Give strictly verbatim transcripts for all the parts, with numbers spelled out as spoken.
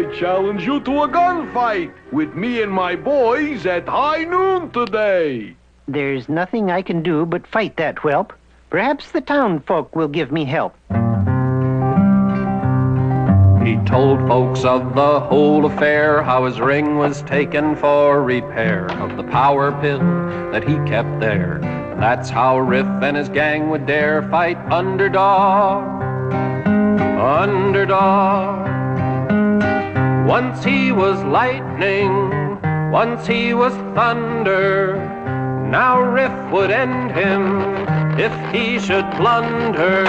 I challenge you to a gunfight with me and my boys at high noon today. There's nothing I can do but fight that whelp. Perhaps the town folk will give me help. He told folks of the whole affair, how his ring was taken for repair of the power pill that he kept there. That's how Riff and his gang would dare fight Underdog. Underdog. Once he was lightning, once he was thunder. Now Riff would end him if he should blunder.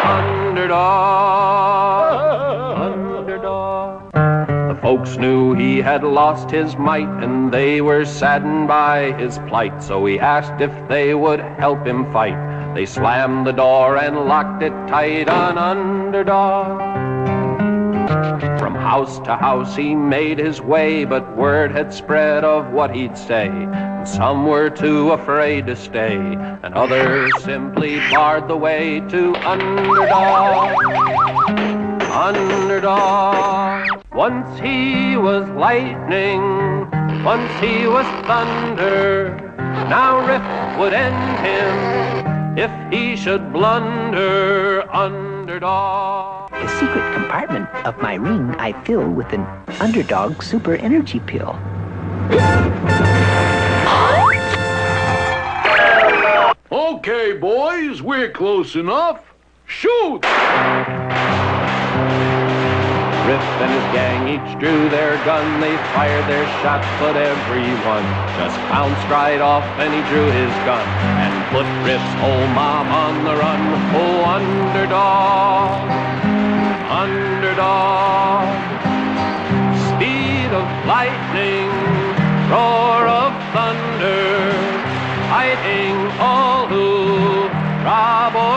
Underdog. Underdog. The folks knew he had lost his might, and they were saddened by his plight. So he asked if they would help him fight. They slammed the door and locked it tight on Underdog. From house to house he made his way, but word had spread of what he'd say. And some were too afraid to stay, and others simply barred the way to Underdog. Underdog. Once he was lightning, once he was thunder. Now Riff would end him if he should blunder. Underdog. The secret compartment of my ring I fill with an Underdog super energy pill. Okay, boys, we're close enough. Shoot! Riff and his gang each drew their gun. They fired their shots, but everyone just bounced right off, and he drew his gun and put Riff's whole mob on the run. Oh, Underdog, Underdog. Speed of lightning, roar of thunder, fighting all who rob or